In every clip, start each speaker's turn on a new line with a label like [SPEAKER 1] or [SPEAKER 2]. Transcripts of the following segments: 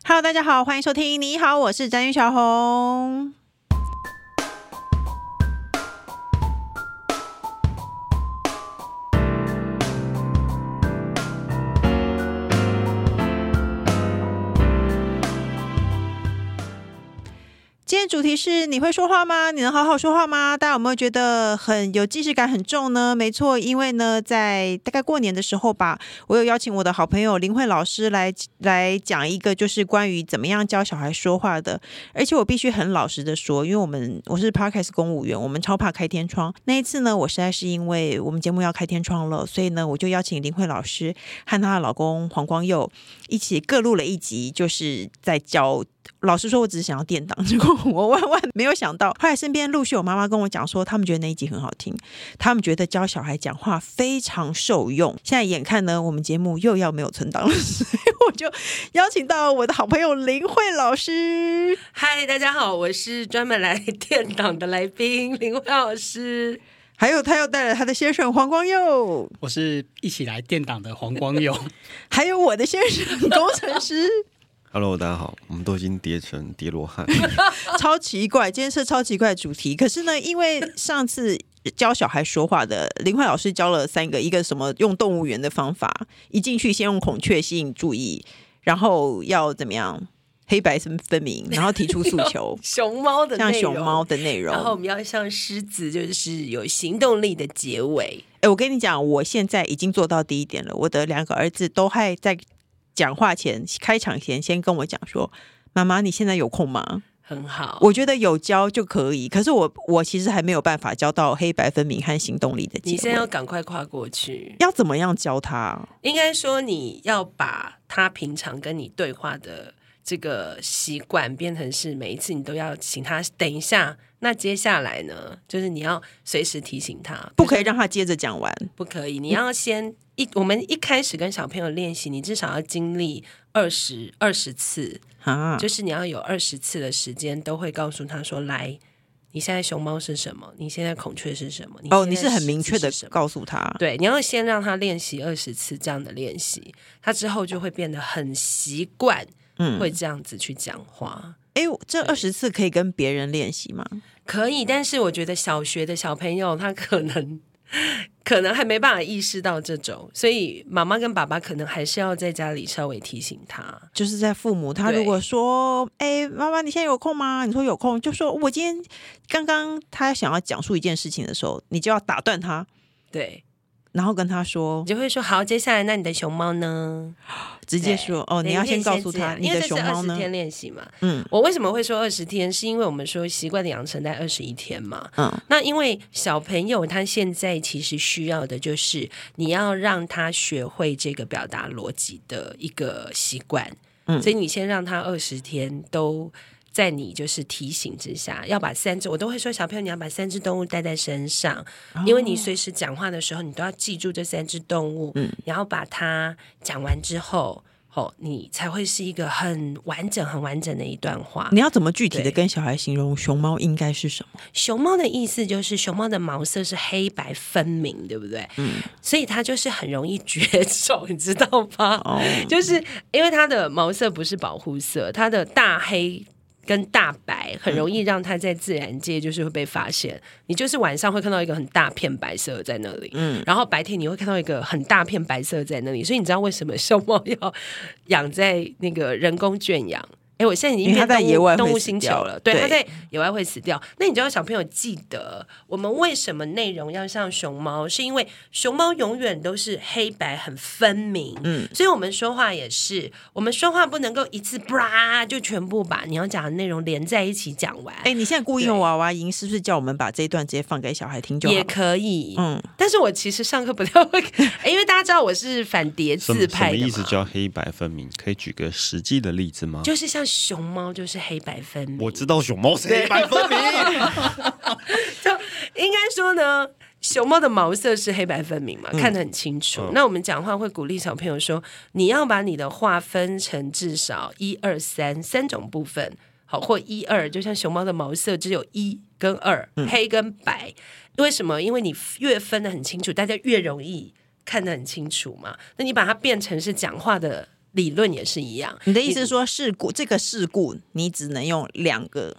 [SPEAKER 1] Hello， 大家好，欢迎收听。你好，我是詹云小红。今天主题是你会说话吗？你能好好说话吗？大家有没有觉得很有既视感很重呢？没错，因为呢，在大概过年的时候吧，我有邀请我的好朋友林慧老师来讲一个就是关于怎么样教小孩说话的。而且我必须很老实的说，因为我是 Podcast 公务员，我们超怕开天窗。那一次呢，我实在是因为我们节目要开天窗了，所以呢，我就邀请林慧老师和她的老公黄光佑一起各录了一集，就是在教。老实说，我只是想要垫档，结果我万万没有想到，后来身边陆续有妈妈跟我讲说，他们觉得那一集很好听，他们觉得教小孩讲话非常受用。现在眼看呢，我们节目又要没有存档了，所以我就邀请到我的好朋友林慧老师。
[SPEAKER 2] 嗨，大家好，我是专门来垫档的来宾林慧老师。
[SPEAKER 1] 还有他又带了他的先生黄光佑，
[SPEAKER 3] 我是一起来垫档的黄光佑。
[SPEAKER 1] 还有我的先生工程师。
[SPEAKER 4] Hello， 大家好，我们都已经叠成叠罗汉，
[SPEAKER 1] 超奇怪，今天是超奇怪的主题。可是呢，因为上次教小孩说话的林慧老师教了3个，一个什么用动物园的方法，一进去先用孔雀吸引注意，然后要怎么样黑白分明，然后提出诉求，
[SPEAKER 2] 熊猫的内容，
[SPEAKER 1] 像熊猫的内容，
[SPEAKER 2] 然后我们要像狮子，就是有行动力的结尾。
[SPEAKER 1] 我跟你讲，我现在已经做到第一点了，我的2个儿子都还在讲话前开场前先跟我讲说，妈妈你现在有空吗？
[SPEAKER 2] 很好，
[SPEAKER 1] 我觉得有教就可以，可是我其实还没有办法教到黑白分明和行动力的结尾。
[SPEAKER 2] 你现在要赶快跨过去。
[SPEAKER 1] 要怎么样教他？
[SPEAKER 2] 应该说你要把他平常跟你对话的这个习惯变成是每一次你都要请他等一下，那接下来呢，就是你要随时提醒他，
[SPEAKER 1] 不可以让他接着讲完，
[SPEAKER 2] 不可以，你要先我们一开始跟小朋友练习，你至少要经历20次
[SPEAKER 1] 啊，
[SPEAKER 2] 就是你要有20次的时间都会告诉他说，来，你现在熊猫是什么？你现在孔雀是什么？
[SPEAKER 1] 你是很明确的告诉他，
[SPEAKER 2] 对，你要先让他练习20次这样的练习，他之后就会变得很习惯，会这样子去讲话。
[SPEAKER 1] 这20次可以跟别人练习吗？
[SPEAKER 2] 可以，但是我觉得小学的小朋友他可能还没办法意识到这种，所以妈妈跟爸爸可能还是要在家里稍微提醒他。
[SPEAKER 1] 就是在父母他如果说妈妈你现在有空吗？你说有空，就说我今天刚刚他想要讲述一件事情的时候，你就要打断他，
[SPEAKER 2] 对，
[SPEAKER 1] 然后跟他说，
[SPEAKER 2] 你就会说好，接下来那你的熊猫呢？
[SPEAKER 1] 直接说你要先告诉他你的熊猫呢。
[SPEAKER 2] 因为这是20天练习嘛。我为什么会说20天？是因为我们说习惯的养成在21天嘛。那因为小朋友他现在其实需要的就是你要让他学会这个表达逻辑的一个习惯。所以你先让他20天都在你就是提醒之下，要把3只，我都会说小朋友你要把3只动物带在身上，因为你随时讲话的时候你都要记住这3只动物，然后把它讲完之后你才会是一个很完整的一段话。
[SPEAKER 1] 你要怎么具体的跟小孩形容熊猫应该是什么？
[SPEAKER 2] 熊猫的意思就是熊猫的毛色是黑白分明，对不对？所以它就是很容易绝种，你知道吗？就是因为它的毛色不是保护色，它的大黑跟大白很容易让它在自然界就是会被发现。你就是晚上会看到一个很大片白色在那里，然后白天你会看到一个很大片白色在那里，所以你知道为什么熊猫要养在那个人工圈养？我现在已经变动物星球了，对，它在野外会死掉。那你知道小朋友记得我们为什么内容要像熊猫？是因为熊猫永远都是黑白很分明，所以我们说话也是，我们说话不能够一次啪就全部把你要讲的内容连在一起讲完。
[SPEAKER 1] 你现在故意用娃娃音，是不是叫我们把这一段直接放给小孩听就好？
[SPEAKER 2] 也可以，但是我其实上课不太会，因为大家知道我是反叠字派的嘛。
[SPEAKER 4] 什么意思叫黑白分明？可以举个实际的例子吗？
[SPEAKER 2] 就是像熊猫就是黑白分明，
[SPEAKER 4] 我知道熊猫是黑白分明
[SPEAKER 2] 就应该说呢，熊猫的毛色是黑白分明嘛，看得很清楚。那我们讲话会鼓励小朋友说，你要把你的话分成至少1、2、3种部分，好，或1、2，就像熊猫的毛色只有1跟2，黑跟白。为什么？因为你越分得很清楚，大家越容易看得很清楚嘛。那你把它变成是讲话的理论也是一样。
[SPEAKER 1] 你的意思是说这个事故你只能用两个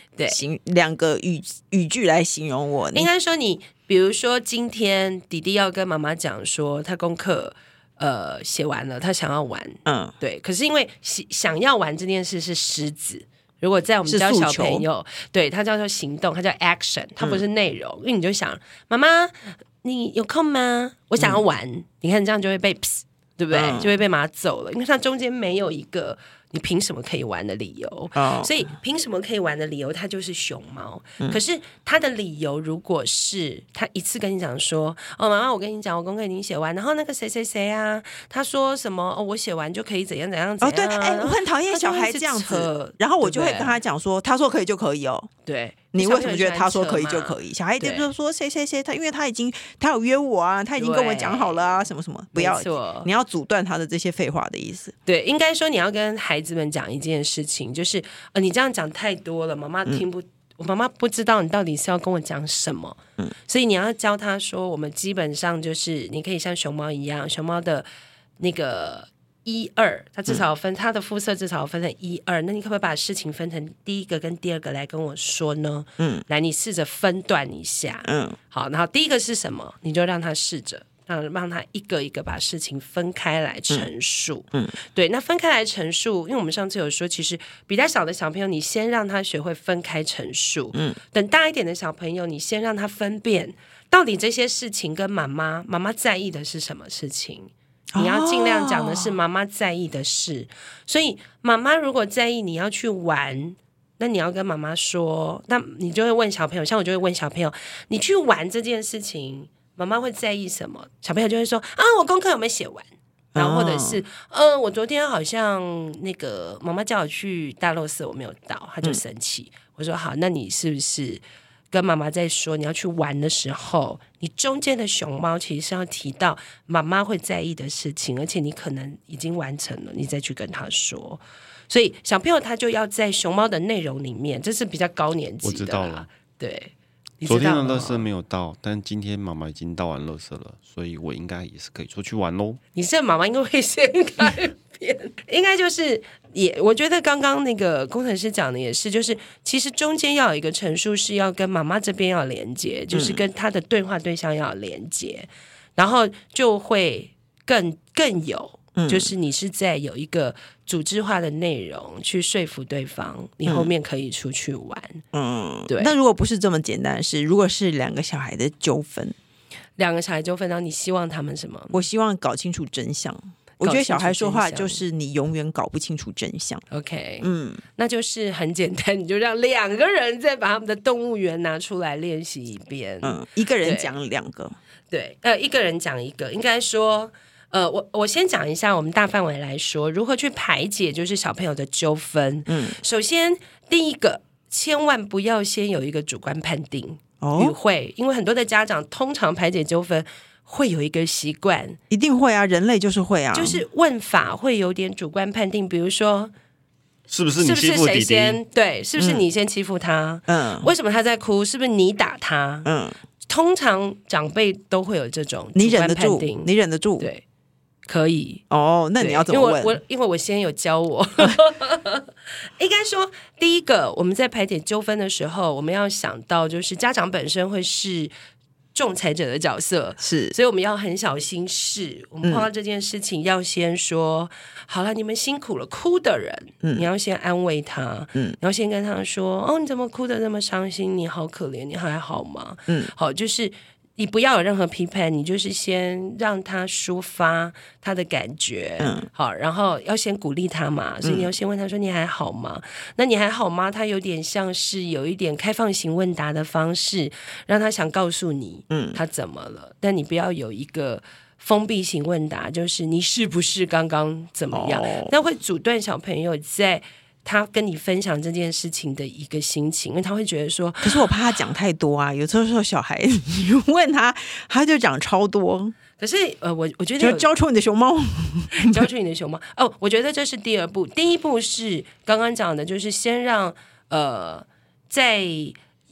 [SPEAKER 1] 语句来形容我？
[SPEAKER 2] 应该说你比如说今天弟弟要跟妈妈讲说他功课写完了，他想要玩，对，可是因为想要玩这件事是狮子，如果在我们教小朋友，对，它叫做行动，它叫 action， 它不是内容，因为你就想妈妈你有空吗？我想要玩，你看这样就会被对不对？就会被妈揍了，因为它中间没有一个你凭什么可以玩的理由，所以凭什么可以玩的理由它就是熊猫，可是它的理由如果是他一次跟你讲说妈妈我跟你讲我功课已经写完，然后那个谁谁谁啊他说什么我写完就可以怎样怎样怎样，
[SPEAKER 1] 对，我很讨厌小孩这样子，然后我就会跟他讲说他说可以就可以哦，
[SPEAKER 2] 对，
[SPEAKER 1] 你为什么觉得他说可以就可以？小孩就是说谁谁谁他因为他有约我啊，他已经跟我讲好了啊，什么什么，不要，你要阻断他的这些废话的意思。
[SPEAKER 2] 对，应该说你要跟孩子们讲一件事情，就是你这样讲太多了，妈妈听不，我妈妈不知道你到底是要跟我讲什么，所以你要教他说，我们基本上就是你可以像熊猫一样，熊猫的那个1、2，它至少分它的肤色至少分成1、2，那你可不可以把事情分成第一个跟第二个来跟我说呢？来，你试着分段一下，好，然后第一个是什么，你就让他试着。让他一个一个把事情分开来陈述，对，那分开来陈述，因为我们上次有说，其实比较小的小朋友，你先让他学会分开陈述，等大一点的小朋友，你先让他分辨到底这些事情跟妈妈在意的是什么事情，你要尽量讲的是妈妈在意的事，所以妈妈如果在意你要去玩，那你要跟妈妈说，那你就会问小朋友，像我就会问小朋友，你去玩这件事情妈妈会在意什么？小朋友就会说我功课有没有写完？然后或者是我昨天好像那个妈妈叫我去大垃圾我没有到，他就生气。我说好，那你是不是跟妈妈在说你要去玩的时候，你中间的熊猫其实是要提到妈妈会在意的事情，而且你可能已经完成了，你再去跟他说。所以小朋友他就要在熊猫的内容里面，这是比较高年级的啦，
[SPEAKER 4] 我知道了，
[SPEAKER 2] 对。
[SPEAKER 4] 昨天的垃圾没有到，但今天妈妈已经倒完垃圾了，所以我应该也是可以出去玩咯。
[SPEAKER 2] 你是妈妈应该会先改变，应该就是我觉得刚刚那个工程师讲的也是，就是其实中间要有一个陈述是要跟妈妈这边要连接，就是跟他的对话对象要连接，然后就会更有。就是你是在有一个组织化的内容去说服对方，你后面可以出去玩。对。
[SPEAKER 1] 那如果不是这么简单的事，如果是两个小孩的纠纷，
[SPEAKER 2] 然后你希望他们什么？
[SPEAKER 1] 我希望搞清楚真相。我觉得小孩说话就是你永远搞不清楚真相。
[SPEAKER 2] OK，那就是很简单，你就让2个人再把他们的动物园拿出来练习一遍。
[SPEAKER 1] 一个人讲2个，
[SPEAKER 2] 对，一个人讲一个，应该说。我先讲一下，我们大范围来说，如何去排解就是小朋友的纠纷。首先第一个，千万不要先有一个主观判定与会，因为很多的家长通常排解纠纷会有一个习惯，
[SPEAKER 1] 一定会啊，人类就是会啊，
[SPEAKER 2] 就是问法会有点主观判定，比如说
[SPEAKER 4] 是不是你欺负弟弟？
[SPEAKER 2] 对，是不是你先欺负他？为什么他在哭？是不是你打他？通常长辈都会有这种主观判定，
[SPEAKER 1] 你忍得住？
[SPEAKER 2] 对。可以
[SPEAKER 1] 那你要怎么问？
[SPEAKER 2] 因为我先有教我应该说第一个我们在排解纠纷的时候，我们要想到就是家长本身会是仲裁者的角色，
[SPEAKER 1] 是，
[SPEAKER 2] 所以我们要很小心事，我们碰到这件事情要先说好了，你们辛苦了，哭的人你要先安慰他，你要先跟他说你怎么哭得那么伤心，你好可怜，你还好吗？好，就是你不要有任何批判，你就是先让他抒发他的感觉，好，然后要先鼓励他嘛，所以你要先问他说你还好吗？那你还好吗？他有点像是有一点开放型问答的方式，让他想告诉你他怎么了，但你不要有一个封闭型问答，就是你是不是刚刚怎么样，那会阻断小朋友在他跟你分享这件事情的一个心情，因为他会觉得说，
[SPEAKER 1] 可是我怕他讲太多啊，有时候小孩你问他就讲超多。
[SPEAKER 2] 可是我觉得
[SPEAKER 1] 就教出你的熊猫
[SPEAKER 2] 教出你的熊猫我觉得这是第2步。第1步是刚刚讲的，就是先让在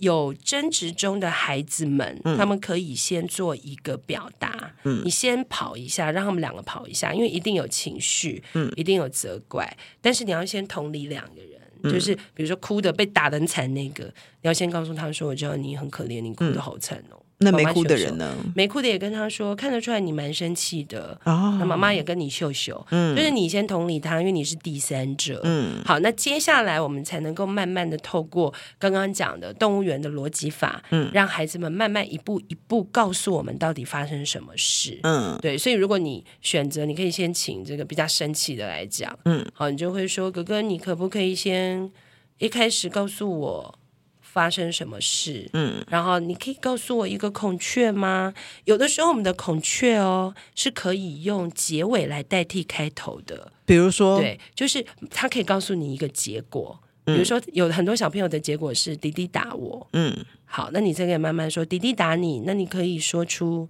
[SPEAKER 2] 有争执中的孩子们，他们可以先做一个表达，你先跑一下，让他们两个跑一下，因为一定有情绪，一定有责怪，但是你要先同理两个人，就是比如说哭的被打得很惨那个，你要先告诉他说，我知道你很可怜，你哭得好惨哦。
[SPEAKER 1] 那没哭的人呢？
[SPEAKER 2] 没哭的也跟他说，看得出来你蛮生气的。那妈妈也跟你秀秀，就是你先同理他，因为你是第三者。好，那接下来我们才能够慢慢的透过刚刚讲的动物园的逻辑法，让孩子们慢慢一步一步告诉我们到底发生什么事。对，所以如果你选择，你可以先请这个比较生气的来讲。好，你就会说，哥哥，你可不可以先一开始告诉我发生什么事？然后你可以告诉我一个孔雀吗？有的时候我们的孔雀是可以用结尾来代替开头的，
[SPEAKER 1] 比如说，
[SPEAKER 2] 对，就是它可以告诉你一个结果。比如说，有很多小朋友的结果是弟弟打我。好，那你再可以慢慢说弟弟打你，那你可以说出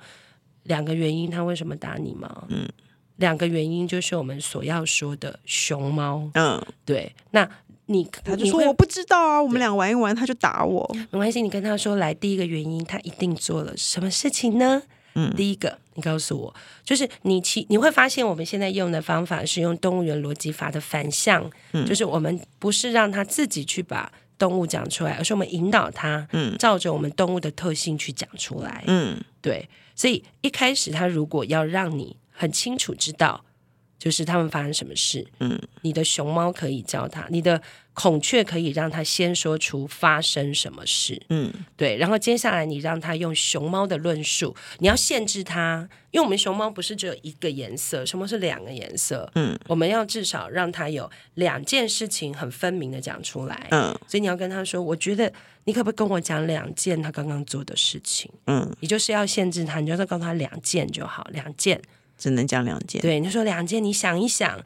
[SPEAKER 2] 2个原因他为什么打你吗？2个原因就是我们所要说的熊猫。对，那他
[SPEAKER 1] 就说我不知道啊，我们俩玩一玩他就打我，
[SPEAKER 2] 没关系，你跟他说来，第一个原因他一定做了什么事情呢？第一个你告诉我，就是你会发现我们现在用的方法是用动物园逻辑法的反向，就是我们不是让他自己去把动物讲出来，而是我们引导他照着我们动物的特性去讲出来。对，所以一开始他如果要让你很清楚知道就是他们发生什么事，你的熊猫可以教他，你的孔雀可以让他先说出发生什么事，对，然后接下来你让他用熊猫的论述，你要限制他，因为我们熊猫不是只有一个颜色，熊猫是2个颜色，我们要至少让他有2件事情很分明的讲出来，所以你要跟他说，我觉得你可不可以跟我讲2件他刚刚做的事情，你就是要限制他，你就是告诉他2件就好，2件。
[SPEAKER 1] 只能讲2件，
[SPEAKER 2] 对，你说2件，你想一想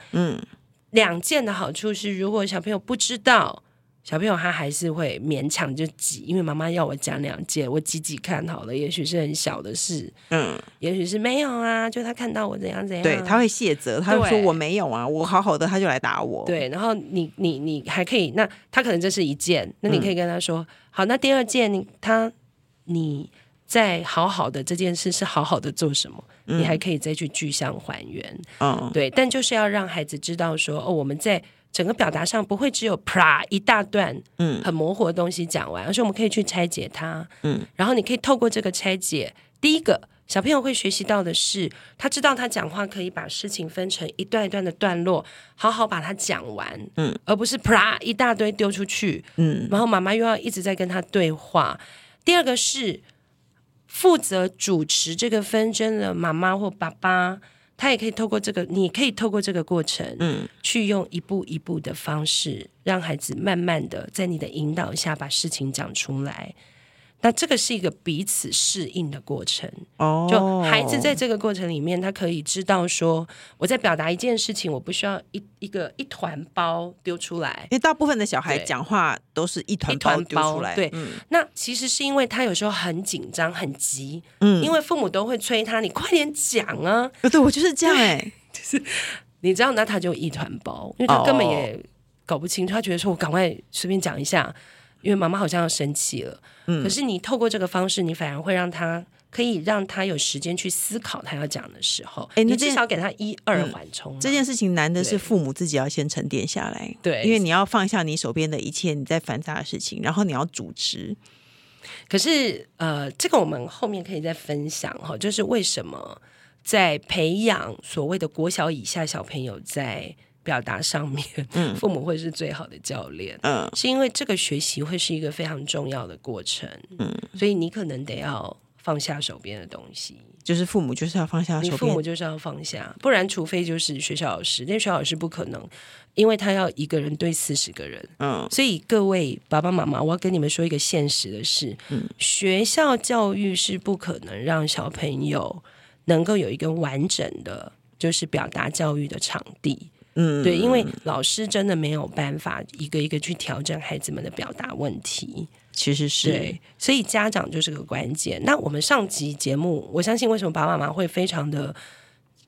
[SPEAKER 2] ，2件的好处是，如果小朋友不知道，小朋友他还是会勉强就挤，因为妈妈要我讲2件，我挤看好了，也许是很小的事，也许是没有啊，就他看到我怎样怎样，
[SPEAKER 1] 对，他会卸责，他会说我没有啊，我好好的，他就来打我，
[SPEAKER 2] 对，然后你还可以，那他可能这是1件，那你可以跟他说，好，那第2件你在好好的这件事是好好的做什么，你还可以再去具象还原，对，但就是要让孩子知道说，我们在整个表达上不会只有啪一大段很模糊的东西讲完，而是我们可以去拆解它，然后你可以透过这个拆解，第一个小朋友会学习到的是，他知道他讲话可以把事情分成一段一段的段落，好好把它讲完，而不是啪一大堆丢出去，然后妈妈又要一直在跟他对话。第二个是负责主持这个纷争的妈妈或爸爸，他也可以透过这个，你可以透过这个过程，去用一步一步的方式，让孩子慢慢的在你的引导下把事情讲出来。那这个是一个彼此适应的过程，就孩子在这个过程里面，他可以知道说，我在表达一件事情，我不需要一团包丢出来，
[SPEAKER 1] 因为大部分的小孩讲话都是一团包丢出来，
[SPEAKER 2] 对，那其实是因为他有时候很紧张很急，因为父母都会催他，你快点讲啊，
[SPEAKER 1] 对，我就是这样
[SPEAKER 2] 就是你知道，那他就一团包，因为他根本也搞不清楚，他觉得说我赶快随便讲一下，因为妈妈好像要生气了，可是你透过这个方式，你反而会让他可以让他有时间去思考他要讲的时候，你至少给他1、2缓冲。
[SPEAKER 1] 这件事情难的是父母自己要先沉淀下来，
[SPEAKER 2] 对，
[SPEAKER 1] 因为你要放下你手边的一切你在烦躁的事情，然后你要主持。
[SPEAKER 2] 可是这个我们后面可以再分享哈，就是为什么在培养所谓的国小以下小朋友在表达上面，父母会是最好的教练，是因为这个学习会是一个非常重要的过程，所以你可能得要放下手边的东西，
[SPEAKER 1] 就是父母就是要放下手边，
[SPEAKER 2] 你父母就是要放下，不然除非就是学校老师，但学校老师不可能，因为他要1个人对40个人，所以各位爸爸妈妈，我要跟你们说一个现实的事，学校教育是不可能让小朋友能够有一个完整的就是表达教育的场地，对，因为老师真的没有办法一个一个去调整孩子们的表达问题，
[SPEAKER 1] 其实是
[SPEAKER 2] 对，所以家长就是个关键。那我们上集节目，我相信为什么爸爸妈妈会非常的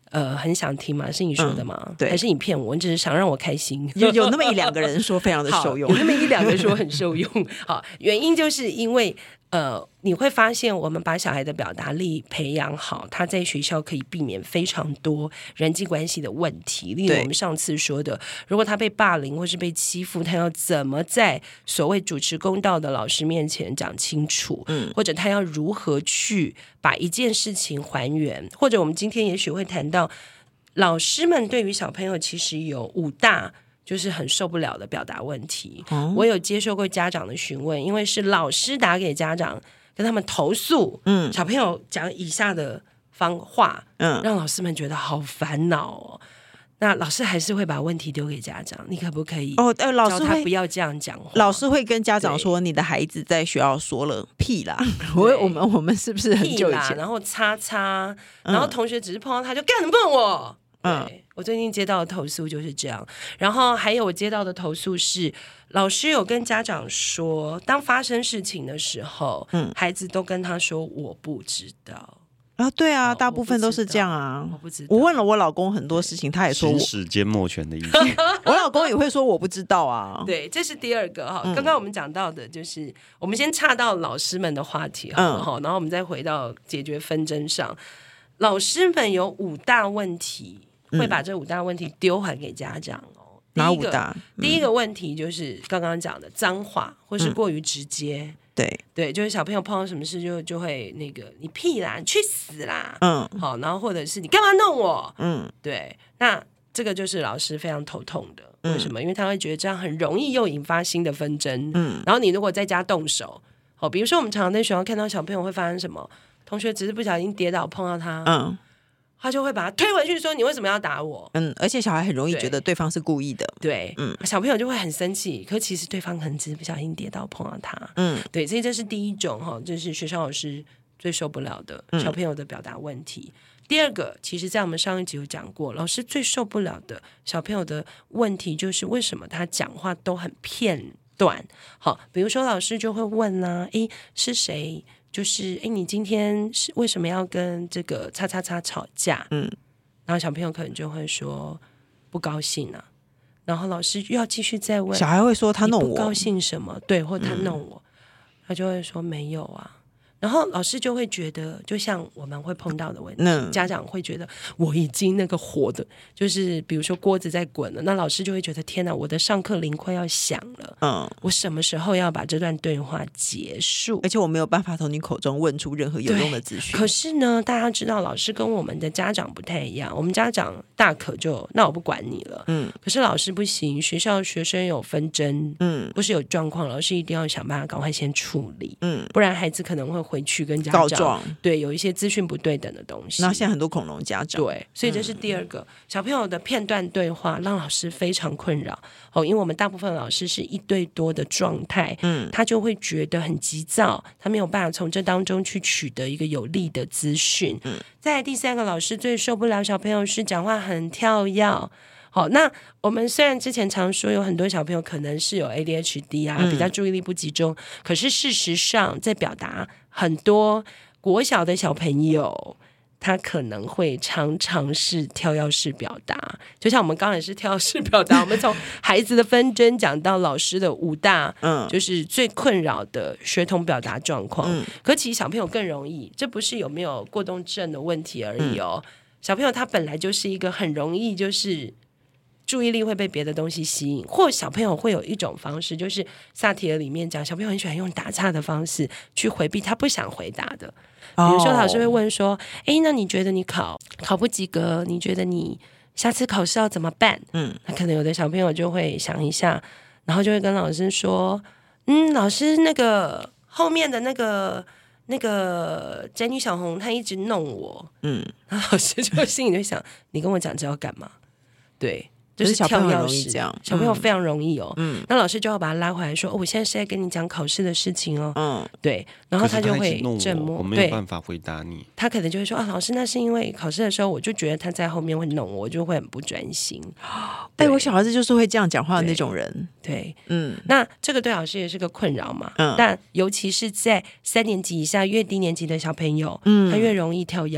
[SPEAKER 2] 很想听吗？是你说的吗？
[SPEAKER 1] 对，
[SPEAKER 2] 还是你骗我？你只是想让我开心？
[SPEAKER 1] 有那么1-2个人说非常的受用，
[SPEAKER 2] 有那么1-2个说很受用。好，原因就是因为你会发现，我们把小孩的表达力培养好，他在学校可以避免非常多人际关系的问题。例如我们上次说的，如果他被霸凌或是被欺负，他要怎么在所谓主持公道的老师面前讲清楚，或者他要如何去把一件事情还原，或者我们今天也许会谈到，老师们对于小朋友其实有5大。就是很受不了的表达问题。我有接受过家长的询问，因为是老师打给家长跟他们投诉，小朋友讲以下的话，让老师们觉得好烦恼哦。那老师还是会把问题丢给家长，你可不可以
[SPEAKER 1] 老师
[SPEAKER 2] 教他不要这样讲话？
[SPEAKER 1] 老师会跟家长说，你的孩子在学校说了屁啦。我们是不是很久以前？
[SPEAKER 2] 然后叉叉，然后同学只是碰到他就干什么碰我？对，我最近接到的投诉就是这样。然后还有我接到的投诉是，老师有跟家长说，当发生事情的时候，孩子都跟他说我不知道。
[SPEAKER 1] 对啊，大部分都是这样啊。
[SPEAKER 2] 我不知道。
[SPEAKER 1] 我问了我老公很多事情，他也说
[SPEAKER 4] 行使缄默权的意思。
[SPEAKER 1] 我老公也会说我不知道啊。
[SPEAKER 2] 对，这是第2个哈。刚刚我们讲到的就是，我们先岔到老师们的话题然后我们再回到解决纷争上。老师们有5大问题，会把这5大问题丢还给家长哦。
[SPEAKER 1] 哪5大？
[SPEAKER 2] 第一个问题就是刚刚讲的脏话，或是过于直接。对，就是小朋友碰到什么事就会那个你屁啦，你去死啦，好，然后或者是你干嘛弄我，对，那这个就是老师非常头痛的。为什么？因为他会觉得这样很容易又引发新的纷争。然后你如果在家动手，比如说我们常常在学校看到小朋友会发生什么，同学只是不小心跌倒碰到他，他就会把他推回去说你为什么要打我？
[SPEAKER 1] 而且小孩很容易觉得对方是故意的。
[SPEAKER 2] 对，小朋友就会很生气，可其实对方可能只是不小心跌倒碰到他。对，所以这是第一种就是学校老师最受不了的小朋友的表达问题。第2个，其实在我们上一集有讲过，老师最受不了的小朋友的问题就是为什么他讲话都很片段。好，比如说老师就会问是谁？就是你今天是为什么要跟这个叉叉叉吵架？然后小朋友可能就会说不高兴啊，然后老师又要继续再问，
[SPEAKER 1] 小孩会说他弄我，
[SPEAKER 2] 你不高兴什么？对，或他弄我，他就会说没有啊。然后老师就会觉得，就像我们会碰到的问题，家长会觉得我已经那个火的，就是比如说锅子在滚了，那老师就会觉得天哪，我的上课铃快要响了，我什么时候要把这段对话结束？
[SPEAKER 1] 而且我没有办法从你口中问出任何有用的资讯。
[SPEAKER 2] 可是呢，大家知道老师跟我们的家长不太一样，我们家长大可就那我不管你了，可是老师不行，学校学生有纷争，不是有状况，老师一定要想办法赶快先处理，不然孩子可能会回去跟家长
[SPEAKER 1] 告状，
[SPEAKER 2] 对，有一些资讯不对等的东西。
[SPEAKER 1] 那现在很多恐龙家长，
[SPEAKER 2] 对，所以这是第2个，小朋友的片段对话让老师非常困扰因为我们大部分老师是1对多的状态，他就会觉得很急躁，他没有办法从这当中去取得一个有利的资讯。再来第3个，老师最受不了小朋友是讲话很跳跃。好，那我们虽然之前常说有很多小朋友可能是有 ADHD 比较注意力不集中，可是事实上在表达很多国小的小朋友他可能会常常是跳跃式表达，就像我们刚才是跳跃式表达，我们从孩子的纷争讲到老师的5大就是最困扰的学童表达状况。可其实小朋友更容易，这不是有没有过动症的问题而已小朋友他本来就是一个很容易就是注意力会被别的东西吸引，或小朋友会有一种方式，就是萨提尔里面讲，小朋友很喜欢用打岔的方式去回避他不想回答的。比如说老师会问说那你觉得你考不及格，你觉得你下次考试要怎么办？那可能有的小朋友就会想一下，然后就会跟老师说老师那个后面的那个宅女小红她一直弄我，然后老师就心里就想你跟我讲这要干嘛？对，就是
[SPEAKER 1] 小朋友
[SPEAKER 2] 跳跃
[SPEAKER 1] 容易这样，
[SPEAKER 2] 小朋友非常容易那老师就要把他拉回来说我现在是在跟你讲考试的事情对，然后他就会沉默，
[SPEAKER 4] 我没有办法回答你，
[SPEAKER 2] 他可能就会说老师那是因为考试的时候我就觉得他在后面会弄我，就会很不专心。
[SPEAKER 1] 我小孩子就是会这样讲话的那种人。
[SPEAKER 2] 对，那这个对老师也是个困扰嘛，但尤其是在3年级以下越低年级的小朋友他越容易跳跃，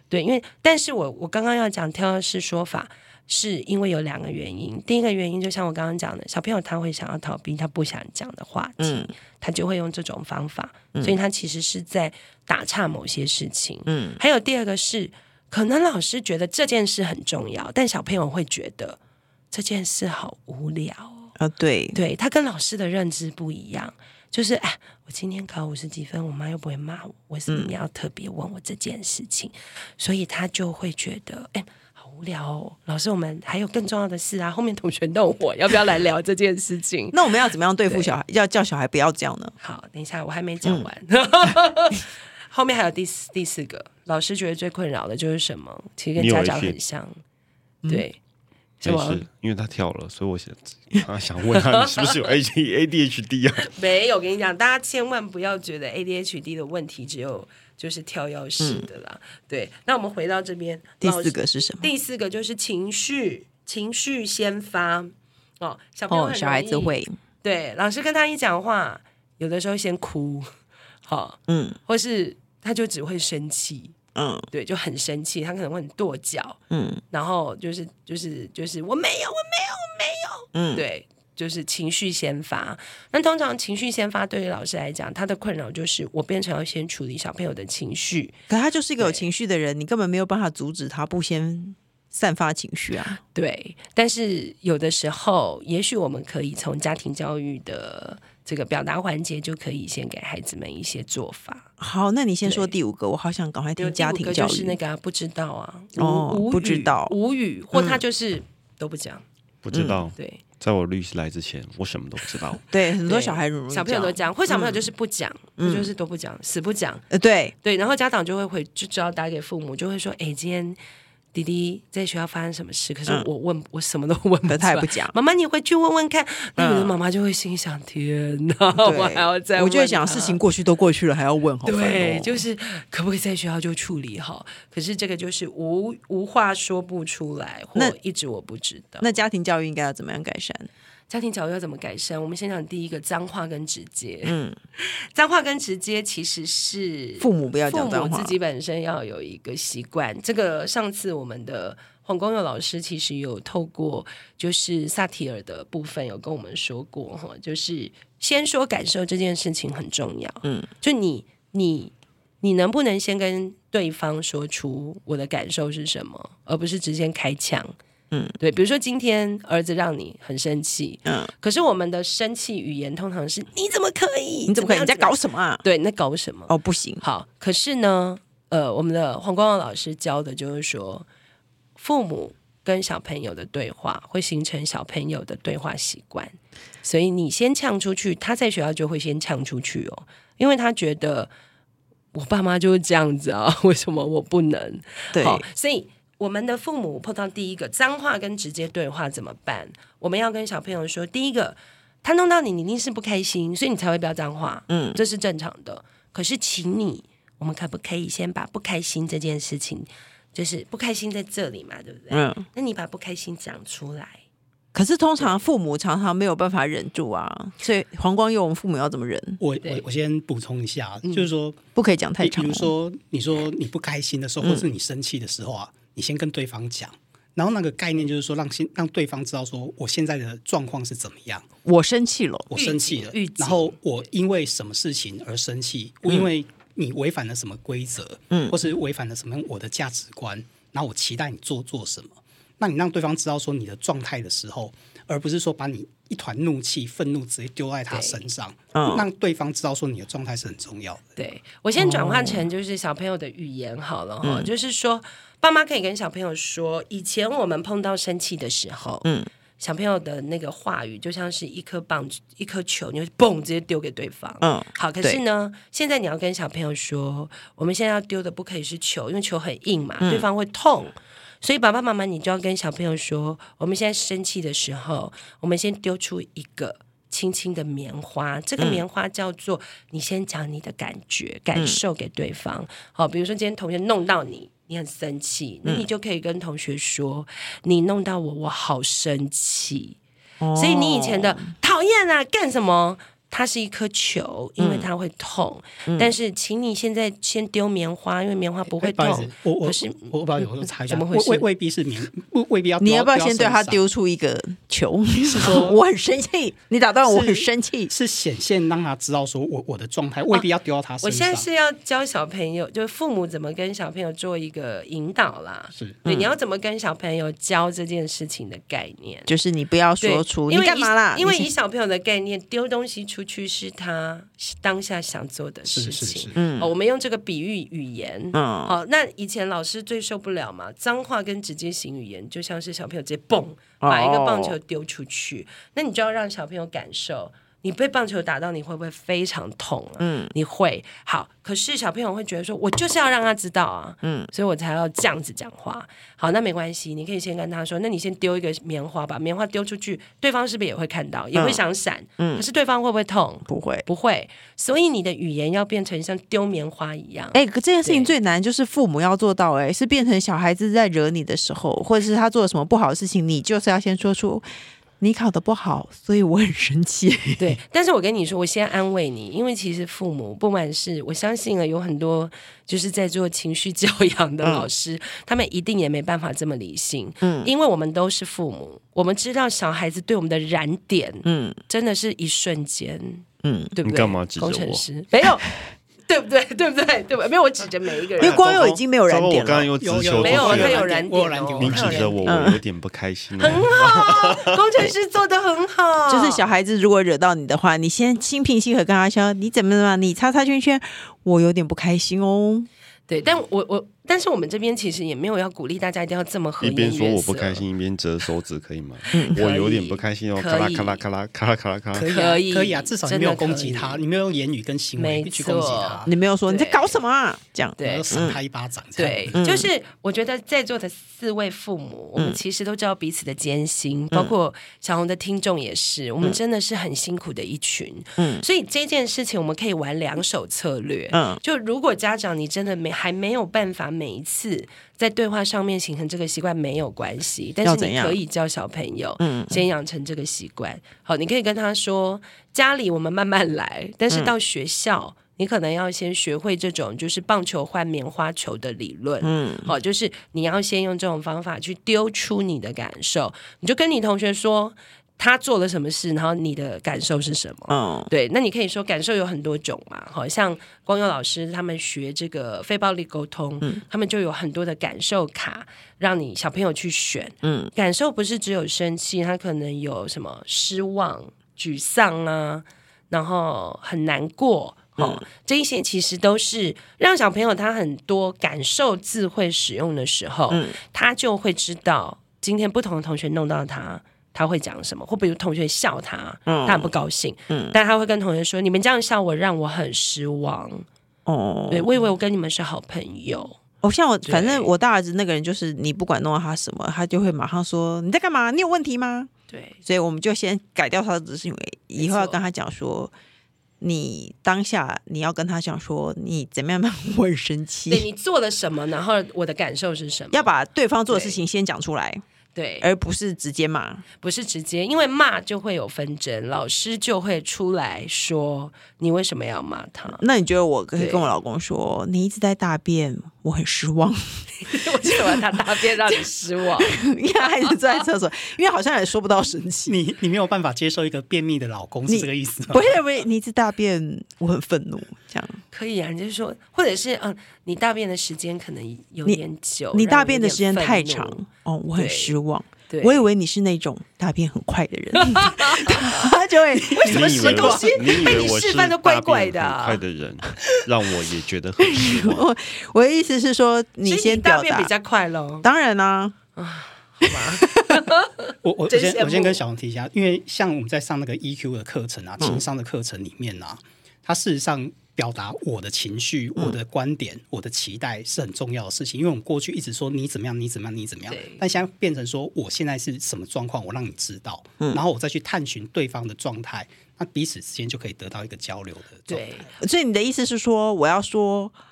[SPEAKER 2] 对，因为但是我刚刚要讲跳跃式说法，是因为有2个原因。第一个原因就像我刚刚讲的，小朋友他会想要逃避他不想讲的话题，他就会用这种方法，所以他其实是在打岔某些事情。还有第二个是，可能老师觉得这件事很重要，但小朋友会觉得这件事好无聊哦。
[SPEAKER 1] 对，
[SPEAKER 2] 他跟老师的认知不一样。就是我今天考50几分，我妈又不会骂我，为什么你要特别问我这件事情？所以他就会觉得好无聊哦。老师，我们还有更重要的事啊，后面同学弄我，要不要来聊这件事情？
[SPEAKER 1] 那我们要怎么样对付小孩？要叫小孩不要这样呢？
[SPEAKER 2] 好，等一下，我还没讲完。后面还有第四个，老师觉得最困扰的就是什么？其实跟家长很像，对。
[SPEAKER 4] 是因为他跳了，所以我想问他，你是不是有 ADHD 啊？
[SPEAKER 2] 没有，我跟你讲，大家千万不要觉得 ADHD 的问题只有就是跳跃式的啦。对，那我们回到这边，
[SPEAKER 1] 第4个是什么？
[SPEAKER 2] 第4个就是情绪先发哦，小朋友很容易
[SPEAKER 1] 小孩子会
[SPEAKER 2] 对老师跟他一讲话，有的时候先哭，或是他就只会生气。对，就很生气，他可能会很跺脚，然后就是我没有，对，就是情绪先发。那通常情绪先发对于老师来讲，他的困扰就是我变成要先处理小朋友的情绪，
[SPEAKER 1] 可他就是一个有情绪的人，你根本没有办法阻止他不先散发情绪啊。
[SPEAKER 2] 对，但是有的时候，也许我们可以从家庭教育的这个表达环节就可以先给孩子们一些做法。
[SPEAKER 1] 好，那你先说第5个，我好想赶快听家庭教育。
[SPEAKER 2] 第5个就是那个不知道啊，
[SPEAKER 1] 不知道，
[SPEAKER 2] 无语，或他就是都不讲，
[SPEAKER 4] 不知道。
[SPEAKER 2] 对，
[SPEAKER 4] 在我律师来之前，我什么都不知道。
[SPEAKER 1] 对，很多小孩容易
[SPEAKER 2] 小朋友都讲，或小朋友就是不讲，就是都不讲，死不讲。
[SPEAKER 1] 对，
[SPEAKER 2] 然后家长就会就只要打给父母，就会说，今天弟弟在学校发生什么事？可是我什么都问不出来，
[SPEAKER 1] 他也不讲。
[SPEAKER 2] 妈妈，你回去问问看。那有的妈妈就会心想：天哪，我还要再问。
[SPEAKER 1] 我就会想，事情过去都过去了，还要问，好烦哦。
[SPEAKER 2] 对，就是可不可以在学校就处理好？可是这个就是无话说不出来，或一直我不知道。
[SPEAKER 1] 那家庭教育应该要怎么样改善？
[SPEAKER 2] 家庭教育要怎么改善？我们先讲第一个，脏话跟直接。脏话跟直接其实是
[SPEAKER 1] 父母不要讲脏话，
[SPEAKER 2] 父母自己本身要有一个习惯。这个上次我们的黄光佑老师其实有透过就是萨提尔的部分有跟我们说过，就是先说感受这件事情很重要。就你能不能先跟对方说出我的感受是什么，而不是直接开枪。对，比如说今天儿子让你很生气，可是我们的生气语言通常是你怎么可以？
[SPEAKER 1] 你怎么可以？你在搞什么啊？
[SPEAKER 2] 对，你在搞什么？
[SPEAKER 1] 哦，不行。
[SPEAKER 2] 好，可是呢，我们的黄光耀老师教的就是说，父母跟小朋友的对话会形成小朋友的对话习惯，所以你先呛出去，他在学校就会先呛出去哦，因为他觉得我爸妈就是这样子啊，为什么我不能？
[SPEAKER 1] 对，
[SPEAKER 2] 所以我们的父母碰到第一个脏话跟直接对话怎么办？我们要跟小朋友说，第一个，他弄到你，你一定是不开心，所以你才会飙脏话，这是正常的。可是，请你，我们可不可以先把不开心这件事情，就是不开心在这里嘛，对不对？那你把不开心讲出来。
[SPEAKER 1] 可是通常父母常常没有办法忍住啊，所以黄光佑，我们父母要怎么忍？
[SPEAKER 3] 我先补充一下，就是说
[SPEAKER 1] 不可以讲太长。
[SPEAKER 3] 比如说，你说你不开心的时候，或是你生气的时候啊，你先跟对方讲，然后那个概念就是说让对方知道说我现在的状况是怎么样。
[SPEAKER 1] 我生气了，
[SPEAKER 3] 然后我因为什么事情而生气，我因为你违反了什么规则，或是违反了什么我的价值观，然后我期待你做什么。那你让对方知道说你的状态的时候，而不是说把你一团怒气、愤怒直接丢在他身上，让对方知道说你的状态是很重要的。
[SPEAKER 2] 对，我先转换成就是小朋友的语言好了就是说爸妈可以跟小朋友说，以前我们碰到生气的时候，小朋友的那个话语就像是一颗棒、一颗球，你就嘣直接丢给对方。好，可是呢，现在你要跟小朋友说，我们现在要丢的不可以是球，因为球很硬嘛，对方会痛。所以爸爸妈妈，你就要跟小朋友说，我们现在生气的时候，我们先丢出一个轻轻的棉花，这个棉花叫做你先讲你的感觉、感受给对方。好，比如说今天同学弄到你，你很生气，那你就可以跟同学说，你弄到我好生气。所以你以前的讨厌啊，干什么？ 它是一颗球，因为它会痛。但是，请你现在先丢棉花，因为棉花不会痛。
[SPEAKER 3] 我不好意思，我猜一下，怎么回事？未必是未必要。
[SPEAKER 1] 你要不要先对他丢出一个球？是说我很生气，你打断我很生气，
[SPEAKER 3] 是显现让他知道说我的状态未必要丢到他身上。
[SPEAKER 2] 我现在是要教小朋友，就是父母怎么跟小朋友做一个引导啦。
[SPEAKER 3] 是
[SPEAKER 2] 对，你要怎么跟小朋友教这件事情的概念，
[SPEAKER 1] 就是你不要说出你干嘛啦？
[SPEAKER 2] 因为以小朋友的概念，丢东西出去是他当下想做的事情。我们用这个比喻语言。那以前老师最受不了嘛，脏话跟直接型语言，就像是小朋友直接蹦把一个棒球丢出去，那你就要让小朋友感受。你被棒球打到，你会不会非常痛啊？你会。好，可是小朋友会觉得说，我就是要让他知道啊，所以我才要这样子讲话。好，那没关系，你可以先跟他说，那你先丢一个棉花，把棉花丢出去，对方是不是也会看到，也会想闪？可是对方会不会痛？
[SPEAKER 1] 不会，
[SPEAKER 2] 不会。所以你的语言要变成像丢棉花一样。
[SPEAKER 1] 这件事情最难就是父母要做到，是变成小孩子在惹你的时候，或者是他做了什么不好的事情，你就是要先说出。你考得不好，所以我很生气。
[SPEAKER 2] 对，但是我跟你说，我先安慰你，因为其实父母不管是我相信了有很多就是在做情绪教养的老师，他们一定也没办法这么理性。因为我们都是父母，我们知道小孩子对我们的燃点，真的是一瞬间，对不对？
[SPEAKER 4] 你干嘛指着我？
[SPEAKER 2] 工程师没有。对不对？对不对？对吧？没有，我指着每一个人，
[SPEAKER 1] 因为光佑已经没有燃点了。
[SPEAKER 4] 我刚刚又直球，
[SPEAKER 2] 没有，他有燃点。
[SPEAKER 4] 你指着我，我有点不开心。
[SPEAKER 2] 很好，工程师做得很好。
[SPEAKER 1] 就是小孩子如果惹到你的话，你先心平气和跟他说：“你怎么？你叉叉圈圈，我有点不开心哦。”
[SPEAKER 2] 对，但是我们这边其实也没有要鼓励大家一定要这么和颜悦色。
[SPEAKER 4] 一边说我不开心，一边折手指，可以吗？我有点不开心哦，咔啦咔啦咔啦咔啦咔啦咔啦。
[SPEAKER 3] 可以啊，至少你没有攻击他，你没有用言语跟行为去攻击他，
[SPEAKER 1] 你没有说你在搞什么啊？这样
[SPEAKER 2] 对，
[SPEAKER 3] 扇他一巴掌。
[SPEAKER 2] 对，就是我觉得在座的4位父母，我们其实都知道彼此的艰辛，包括小红的听众也是，我们真的是很辛苦的一群。所以这件事情我们可以玩2手策略。就如果家长你真的还没有办法每一次在对话上面形成这个习惯没有关系，但是你可以教小朋友先养成这个习惯。好，你可以跟他说，家里我们慢慢来，但是到学校你可能要先学会这种就是棒球换棉花球的理论。好，就是你要先用这种方法去丢出你的感受，你就跟你同学说他做了什么事，然后你的感受是什么？对，那你可以说感受有很多种嘛，好像光佑老师他们学这个非暴力沟通，他们就有很多的感受卡，让你小朋友去选。感受不是只有生气，他可能有什么失望、沮丧啊，然后很难过。这一些其实都是让小朋友他很多感受字会使用的时候，他就会知道今天不同的同学弄到他会讲什么，或比如同学笑他，他很不高兴，但他会跟同学说：“你们这样笑我，让我很失望。”对，我以为我跟你们是好朋友。
[SPEAKER 1] 像我，反正我大儿子那个人，就是你不管弄到他什么，他就会马上说：“你在干嘛？你有问题吗？”
[SPEAKER 2] 对，
[SPEAKER 1] 所以我们就先改掉他的行为，以后要跟他讲说。你当下你要跟他讲说你怎么样，我很生气。
[SPEAKER 2] 对，你做了什么，然后我的感受是什么？
[SPEAKER 1] 要把对方做的事情先讲出来。
[SPEAKER 2] 对，
[SPEAKER 1] 而不是直接骂，
[SPEAKER 2] 不是直接，因为骂就会有纷争，老师就会出来说你为什么要骂他？
[SPEAKER 1] 那你觉得我可以跟我老公说，你一直在大便，我很失望。
[SPEAKER 2] 为什么他大便让你失望？
[SPEAKER 1] 因为他一直坐在厕所，因为好像也说不到生气。
[SPEAKER 3] 你没有办法接受一个便秘的老公，是这个意思吗？
[SPEAKER 1] 不会，你一直大便，我很愤怒，这样
[SPEAKER 2] 可以啊。你就是说，或者是你大便的时间可能有点久，
[SPEAKER 1] 你大便的时间太长，我很失望。我以为你是那种大便很快的人，他就会
[SPEAKER 2] 为什么什么东西被你示范都怪怪的？
[SPEAKER 4] 很快的人让我也觉得很失望。
[SPEAKER 1] 我的意思是说，你先表达，
[SPEAKER 2] 大便比较快咯。
[SPEAKER 1] 当然啦，
[SPEAKER 2] 好吧。
[SPEAKER 3] 我先跟小红提一下，因为像我们在上那个 EQ 的课程啊，情商的课程里面啊，它事实上表达我的情绪、我的观点、我的期待是很重要的事情。因为我们过去一直说你怎么样，你怎么样，你怎么样，但现在变成说我现在是什么状况，我让你知道，然后我再去探寻对方的状态，那彼此之间就可以得到一个交流的状态。
[SPEAKER 1] 所以你的意思是说，我要说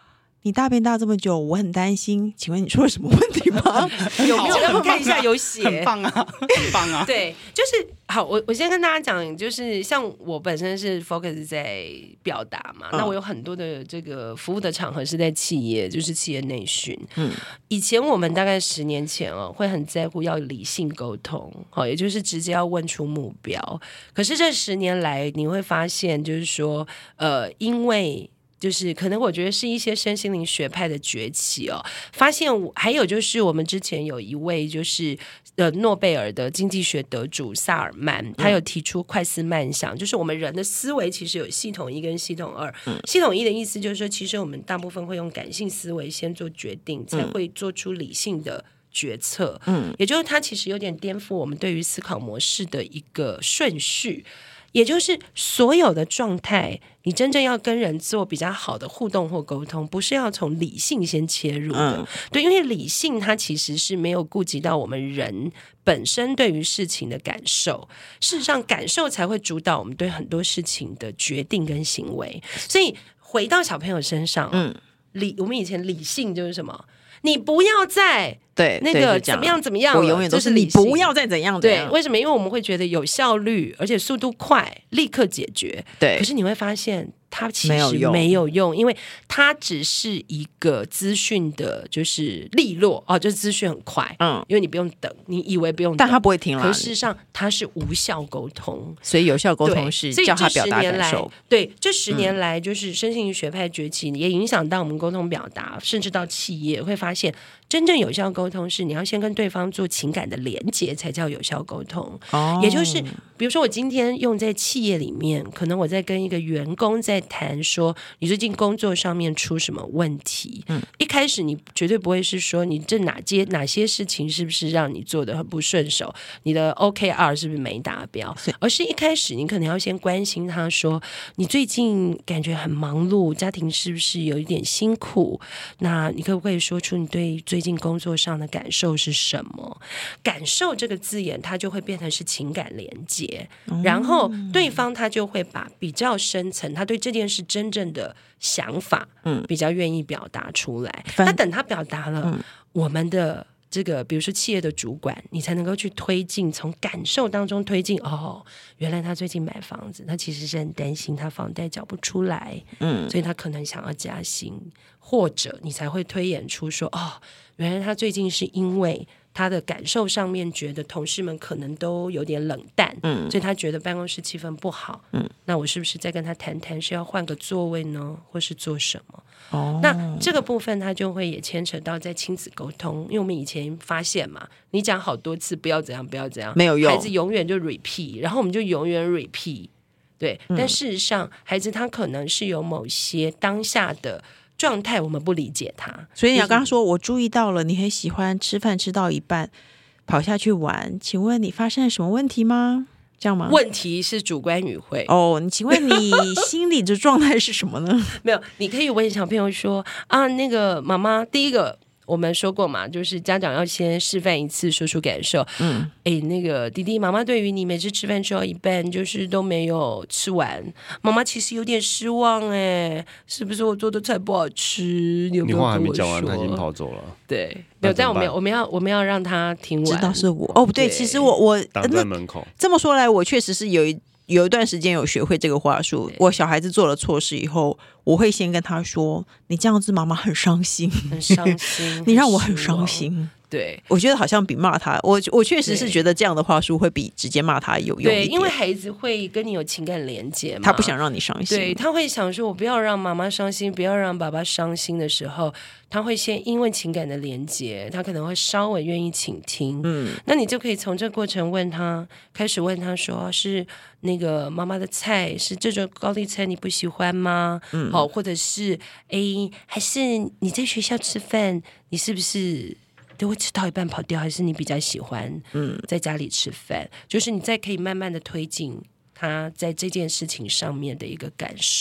[SPEAKER 1] 你大便大这么久，我很担心，请问你出了什么问题吗？
[SPEAKER 2] 有没有？要不看一下有写，
[SPEAKER 3] 很棒啊，很棒啊。
[SPEAKER 2] 对，就是好，我先跟大家讲，就是像我本身是 focus 在表达嘛，那我有很多的这个服务的场合是在企业，就是企业内训。以前我们大概10年前会很在乎要理性沟通，也就是直接要问出目标。可是这10年来，你会发现，就是说，因为就是可能我觉得是一些身心灵学派的崛起发现还有就是我们之前有一位就是诺贝尔的经济学得主萨尔曼，他有提出快思慢想，就是我们人的思维其实有系统1跟系统2。系统1的意思就是说，其实我们大部分会用感性思维先做决定，才会做出理性的决策。也就是它其实有点颠覆我们对于思考模式的一个顺序。也就是所有的状态，你真正要跟人做比较好的互动或沟通，不是要从理性先切入的。对，因为理性它其实是没有顾及到我们人本身对于事情的感受，事实上感受才会主导我们对很多事情的决定跟行为。所以回到小朋友身上，我们以前理性就是什么？你不要再那个怎么样怎么样，
[SPEAKER 1] 我永远都是你不要再怎样的。
[SPEAKER 2] 对，为什么？因为我们会觉得有效率，而且速度快，立刻解决。
[SPEAKER 1] 对，
[SPEAKER 2] 可是你会发现它其实没有用，因为它只是一个资讯的，就是利落就是资讯很快，因为你不用等，你以为不用等，
[SPEAKER 1] 但它不会停了。
[SPEAKER 2] 可事实上它是无效沟通，
[SPEAKER 1] 所以有效沟通是叫他表达感受。
[SPEAKER 2] 对，这10年来就是身心灵学派崛起，也影响到我们沟通表达，甚至到企业会发现，真正有效沟通是你要先跟对方做情感的连结，才叫有效沟通。也就是比如说我今天用在企业里面，可能我在跟一个员工在谈说你最近工作上面出什么问题，一开始你绝对不会是说你这哪些事情是不是让你做得很不顺手，你的 OKR 是不是没达标，而是一开始你可能要先关心他说你最近感觉很忙碌，家庭是不是有一点辛苦，那你可不可以说出你对最近工作上的感受是什么？感受这个字眼它就会变成是情感连接，然后对方他就会把比较深层他对这件事真正的想法比较愿意表达出来。那等他表达了，我们的这个比如说企业的主管，你才能够去推进，从感受当中推进。原来他最近买房子，他其实是很担心他房贷缴不出来，所以他可能想要加薪，或者你才会推演出说原来他最近是因为他的感受上面觉得同事们可能都有点冷淡，所以他觉得办公室气氛不好，那我是不是再跟他谈谈是要换个座位呢，或是做什么？那这个部分他就会也牵扯到在亲子沟通，因为我们以前发现嘛，你讲好多次不要怎样不要怎样，
[SPEAKER 1] 没有用，
[SPEAKER 2] 孩子永远就 repeat， 然后我们就永远 repeat。 对，但事实上孩子他可能是有某些当下的状态我们不理解他，
[SPEAKER 1] 所以你要跟他说我注意到了你很喜欢吃饭吃到一半跑下去玩，请问你发生了什么问题吗？这样吗？
[SPEAKER 2] 问题是主观语汇
[SPEAKER 1] 请问你心里的状态是什么呢？
[SPEAKER 2] 没有，你可以问小朋友说那个妈妈，第一个我们说过嘛，就是家长要先示范一次说出感受。那个弟弟，妈妈对于你每次吃饭吃到一半就是都没有吃完，妈妈其实有点失望是不是我做的菜不好吃？你有没有跟我说？
[SPEAKER 4] 你话还没讲完，他已经跑走了。
[SPEAKER 2] 对，没有，但我们要让他听完，
[SPEAKER 1] 知道是我对，其实我
[SPEAKER 4] 挡在门口。
[SPEAKER 1] 这么说来，我确实是有一段时间有学会这个话术。我小孩子做了错事以后，我会先跟他说：“你这样子，妈妈很伤心，
[SPEAKER 2] 很伤心，
[SPEAKER 1] 你让我很伤心。”
[SPEAKER 2] 对，
[SPEAKER 1] 我觉得好像比骂他，我确实是觉得这样的话术会比直接骂他有用一点。
[SPEAKER 2] 对，因为孩子会跟你有情感连接嘛，
[SPEAKER 1] 他不想让你伤心，
[SPEAKER 2] 对，他会想说我不要让妈妈伤心，不要让爸爸伤心的时候，他会先因为情感的连接，他可能会稍微愿意倾听。那你就可以从这个过程开始问他说，是那个妈妈的菜是这种高丽菜你不喜欢吗？或者是还是你在学校吃饭，你是不是都会吃到一半跑掉，还是你比较喜欢在家里吃饭？就是你再可以慢慢的推进他在这件事情上面的一个感受。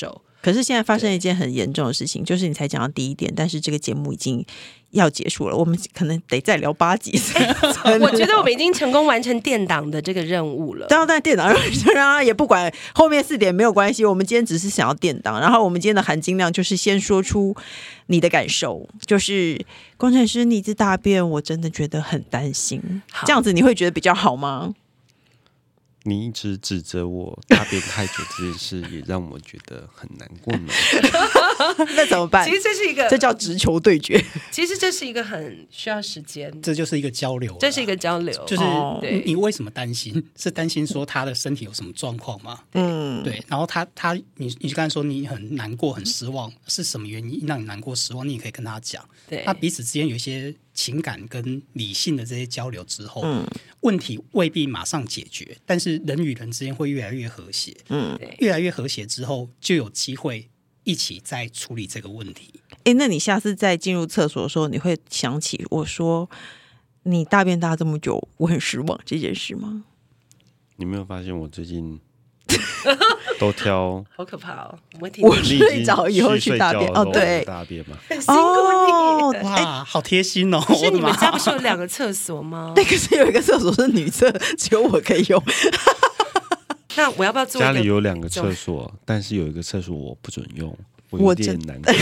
[SPEAKER 1] 可是现在发生一件很严重的事情，就是你才讲到第一点，但是这个节目已经要结束了，我们可能得再聊8集。
[SPEAKER 2] 我觉得我们已经成功完成电档的这个任务了。
[SPEAKER 1] 当然，电档让他也不管后面4点没有关系，我们今天只是想要电档，然后我们今天的含金量就是先说出你的感受，就是工程师你这大便，我真的觉得很担心，这样子你会觉得比较好吗？
[SPEAKER 4] 你一直指责我大便太久这件事，也让我觉得很难过呢。
[SPEAKER 1] 那怎么办？
[SPEAKER 2] 其实这是一个，
[SPEAKER 1] 这叫直球对决。
[SPEAKER 2] 其实这是一个很需要时间，
[SPEAKER 3] 这就是一个交流，
[SPEAKER 2] 这是一个交流，
[SPEAKER 3] 就是你为什么担心？是担心说他的身体有什么状况吗？对。然后你就刚才说你很难过、很失望，是什么原因让你难过、失望？你也可以跟他讲。
[SPEAKER 2] 对，
[SPEAKER 3] 那彼此之间有一些情感跟理性的这些交流之后，问题未必马上解决，但是人与人之间会越来越和谐。越来越和谐之后，就有机会一起再处理这个问题。
[SPEAKER 1] 那你下次再进入厕所的时候，你会想起我说你大便大这么久，我很失望这件事吗？
[SPEAKER 4] 你没有发现我最近都挑
[SPEAKER 2] 好可怕哦！
[SPEAKER 1] 我睡着以后去大便哦，对，
[SPEAKER 4] 大便吗？
[SPEAKER 2] 很辛苦你
[SPEAKER 3] 哇，好贴心哦！
[SPEAKER 2] 是你们家不是有2个厕所吗？
[SPEAKER 1] 那可是有一个厕所是女厕，只有我可以用。
[SPEAKER 2] 那我要不要做？
[SPEAKER 4] 家里有2个厕所，但是有一个厕所我不准用，我有点难过。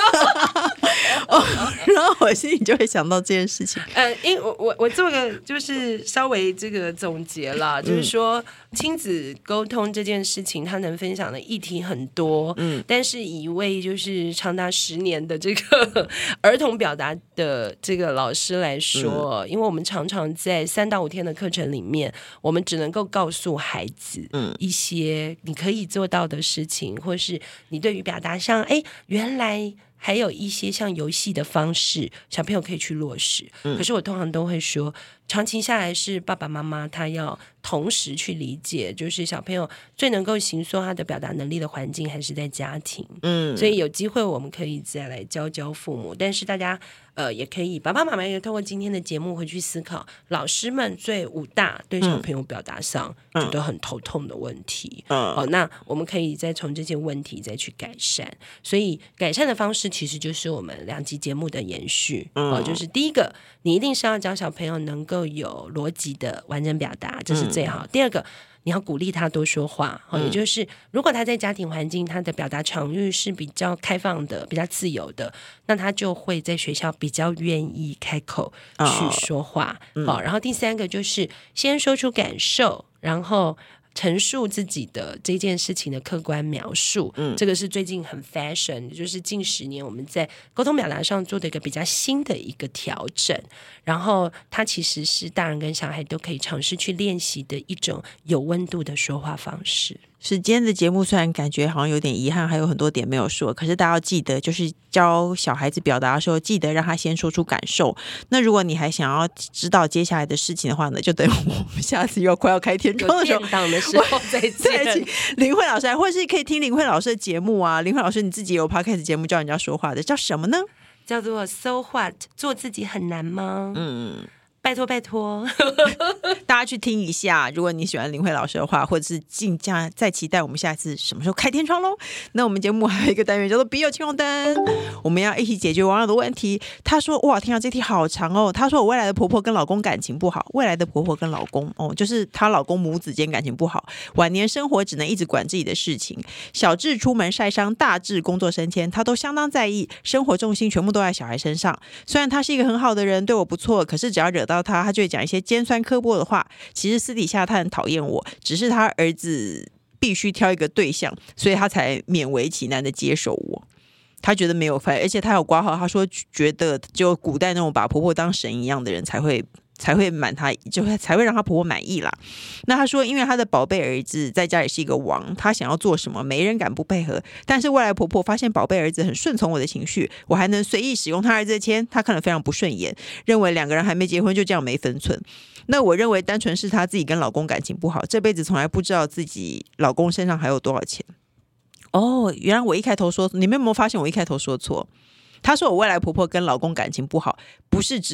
[SPEAKER 1] 然后我心里就会想到这件事情。
[SPEAKER 2] 因为我做个就是稍微这个总结啦，就是说亲子沟通这件事情，他能分享的议题很多，但是以一位就是长达10年的这个儿童表达的这个老师来说，因为我们常常在3到5天的课程里面，我们只能够告诉孩子一些你可以做到的事情，或是你对于表达上，原来还有一些像游戏的方式，小朋友可以去落实。可是我通常都会说，长期下来是爸爸妈妈他要同时去理解，就是小朋友最能够形塑他的表达能力的环境还是在家庭。所以有机会我们可以再来教父母，但是大家也可以爸爸妈妈也透过今天的节目回去思考，老师们最5大对小朋友表达上觉得很头痛的问题。那我们可以再从这些问题再去改善。所以改善的方式其实就是我们2集节目的延续。就是第一个，你一定是要教小朋友能够有逻辑的完整表达，这是最好。第二个，你要鼓励他多说话，也就是如果他在家庭环境他的表达场域是比较开放的、比较自由的，那他就会在学校比较愿意开口去说话。然后第3个就是先说出感受，然后陈述自己的这件事情的客观描述。这个是最近很 fashion， 就是近10年我们在沟通表达上做的一个比较新的一个调整，然后它其实是大人跟小孩都可以尝试去练习的一种有温度的说话方式。
[SPEAKER 1] 今天的节目虽然感觉好像有点遗憾，还有很多点没有说，可是大家要记得，就是教小孩子表达的时候，记得让他先说出感受。那如果你还想要知道接下来的事情的话呢，就等我们下次又快要开天窗的时候，
[SPEAKER 2] 电档的时候再见。
[SPEAKER 1] 林慧老师，或是可以听林慧老师的节目啊。林慧老师你自己有 podcast 节目教人家说话的，叫什么呢？
[SPEAKER 2] 叫做 So What？ 做自己很难吗？拜托拜托
[SPEAKER 1] 大家去听一下，如果你喜欢林慧老师的话，或者是竞价再期待我们下次什么时候开天窗咯。那我们节目还有一个单元叫做笔友青红灯，我们要一起解决网友的问题。他说哇，听到这题好长哦。他说我未来的婆婆跟老公感情不好，未来的婆婆跟老公就是她老公母子间感情不好，晚年生活只能一直管自己的事情，小至出门晒伤，大至工作升迁，她都相当在意，生活重心全部都在小孩身上。虽然他是一个很好的人，对我不错，可是只要惹到他就会讲一些尖酸刻薄的话。其实私底下他很讨厌我，只是他儿子必须挑一个对象，所以他才勉为其难的接受我。他觉得没有而且他有挂号，他说觉得就古代那种把婆婆当神一样的人才会满他，就才会让他婆婆满意啦。那他说因为他的宝贝儿子在家里是一个王，他想要做什么没人敢不配合，但是未来婆婆发现宝贝儿子很顺从我的情绪，我还能随意使用他儿子的钱，他看了非常不顺眼，认为2个人还没结婚就这样没分寸。那我认为单纯是她自己跟老公感情不好，这辈子从来不知道自己老公身上还有多少钱。原来我一开头说，你们有没有发现我一开头说错？她说我未来婆婆跟老公感情不好，不是指我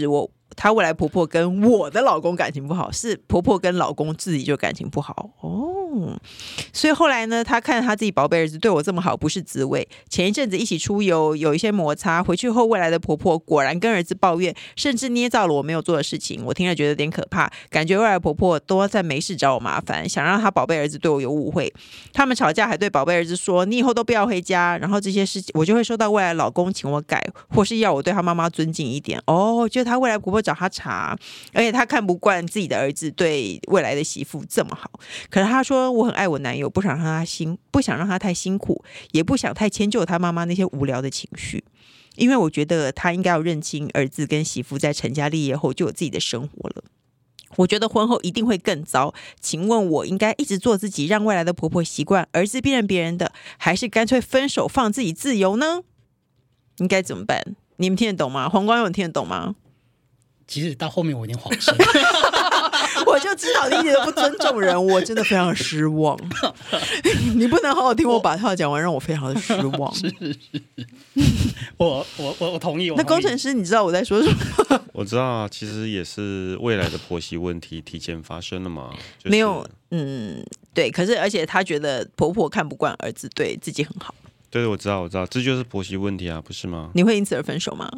[SPEAKER 1] 她未来婆婆跟我的老公感情不好，是婆婆跟老公自己就感情不好哦。所以后来呢，她看她自己宝贝儿子对我这么好，不是滋味。前一阵子一起出游，有一些摩擦，回去后未来的婆婆果然跟儿子抱怨，甚至捏造了我没有做的事情。我听了觉得有点可怕，感觉未来的婆婆都在没事找我麻烦，想让她宝贝儿子对我有误会。他们吵架还对宝贝儿子说：“你以后都不要回家。”然后这些事情我就会收到未来老公请我改，或是要我对他妈妈尊敬一点。哦，就是她未来婆婆找她茬，而且她看不惯自己的儿子对未来的媳妇这么好。可是她说我很爱我男友，不想让他太辛苦，也不想太迁就他妈妈那些无聊的情绪。因为我觉得他应该要认清儿子跟媳妇在成家立业后就有自己的生活了。我觉得婚后一定会更糟。请问我应该一直做自己，让未来的婆婆习惯儿子变成别人的，还是干脆分手放自己自由呢？应该怎么办？你们听得懂吗？黄光佑，你听得懂吗？
[SPEAKER 3] 其实到后面我有点恍神，
[SPEAKER 1] 我就知道你一点都不尊重人，我真的非常的失望。你不能好好听我把话讲完，让我非常的失望。
[SPEAKER 3] 是，我同意。
[SPEAKER 1] 那工程师，你知道我在说什么？
[SPEAKER 4] 我知道啊，其实也是未来的婆媳问题提前发生了嘛。就是、
[SPEAKER 1] 没有，对。可是而且她觉得婆婆看不惯儿子对自己很好。
[SPEAKER 4] 对，我知道，这就是婆媳问题啊，不是吗？
[SPEAKER 1] 你会因此而分手吗？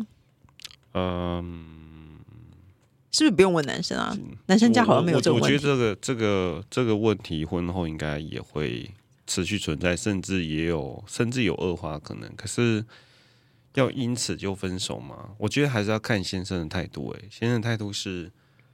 [SPEAKER 1] 是不是不用问男生啊？男生家好像没有这个问题。
[SPEAKER 4] 我觉得这个问题婚后应该也会持续存在，甚至有恶化可能。可是要因此就分手吗？我觉得还是要看先生的态度。先生的态度是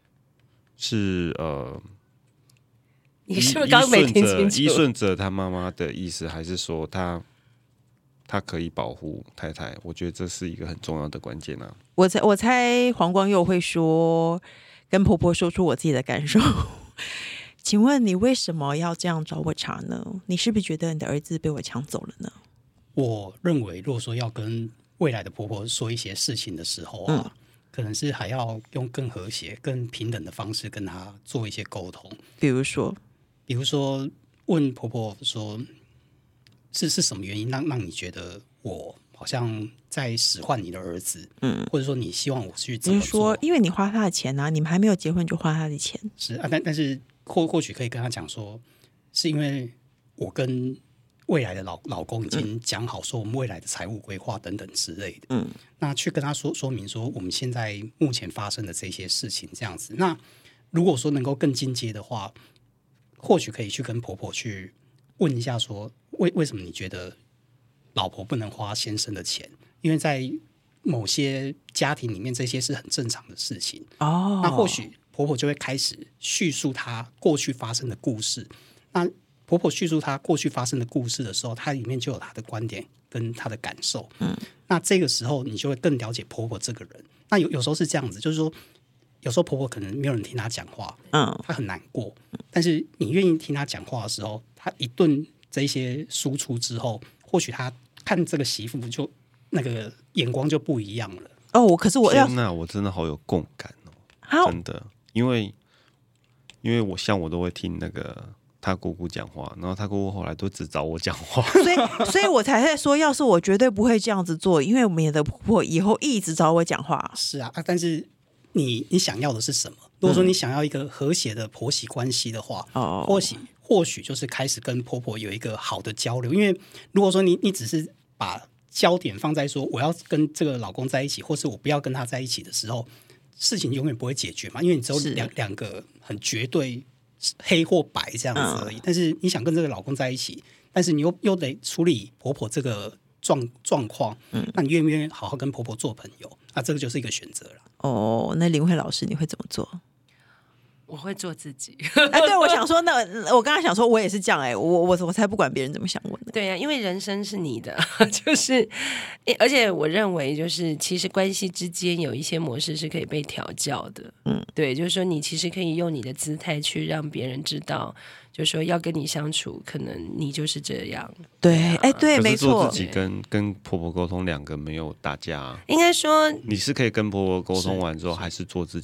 [SPEAKER 2] 你是不是刚刚没听清楚？
[SPEAKER 4] 依顺着他妈妈的意思，还是说他可以保护太太？我觉得这是一个很重要的关键啊。
[SPEAKER 1] 我猜黄光佑会说，跟婆婆说出我自己的感受。请问你为什么要这样找我茬呢？你是不是觉得你的儿子被我抢走了呢？
[SPEAKER 3] 我认为，如果说要跟未来的婆婆说一些事情的时候可能是还要用更和谐、更平等的方式跟她做一些沟通。比如说问婆婆说，是什么原因让你觉得我好像在使唤你的儿子？或者说你希望我去怎么做？
[SPEAKER 1] 说因为你花他的钱啊，你们还没有结婚就花他的钱。
[SPEAKER 3] 是啊，但是或许可以跟他讲说，是因为我跟未来的老公已经讲好说我们未来的财务规划等等之类的。那去跟他说明说我们现在目前发生的这些事情这样子。那如果说能够更进阶的话，或许可以去跟婆婆去问一下说，为什么你觉得老婆不能花先生的钱？因为在某些家庭里面，这些是很正常的事情。那或许婆婆就会开始叙述她过去发生的故事。那婆婆叙述她过去发生的故事的时候，她里面就有她的观点跟她的感受。那这个时候你就会更了解婆婆这个人。那有时候是这样子，就是说有时候婆婆可能没有人听她讲话，她很难过。但是你愿意听她讲话的时候，她一顿这些输出之后，或许她看这个媳妇就那个眼光就不一样了。
[SPEAKER 1] 可是我要
[SPEAKER 4] 天哪，我真的好有共感哦，真的，因为我都会听那个他姑姑讲话，然后他姑姑后来都只找我讲话，
[SPEAKER 1] 所以我才在说，要是我绝对不会这样子做，因为我们的婆婆以后一直找我讲话。
[SPEAKER 3] 是啊，但是你想要的是什么？如果说你想要一个和谐的婆媳关系的话，或许就是开始跟婆婆有一个好的交流。因为如果说你只是把焦点放在说我要跟这个老公在一起，或是我不要跟他在一起的时候，事情永远不会解决嘛。因为你只有两个很绝对黑或白这样子而已。但是你想跟这个老公在一起，但是你又得处理婆婆这个状况，那你愿不愿意好好跟婆婆做朋友？那这个就是一个选择了。
[SPEAKER 1] 那林慧老师你会怎么做？
[SPEAKER 2] 我会做自己。
[SPEAKER 1] 对，我想说，我刚刚想说，我也是这样。我才不管别人怎么想我呢。
[SPEAKER 2] 对呀，因为人生是你的，就是而且我认为，就是其实关系之间有一些模式是可以被调教的。对，就是说你其实可以用你的姿态去让别人知道，就是说要跟你相处，可能你就是这样。
[SPEAKER 1] 对，对，没错。
[SPEAKER 4] 做自己跟婆婆沟通，两个没有打架。
[SPEAKER 2] 应该说
[SPEAKER 4] 你是可以跟婆婆沟通完之后，还是做自己啊。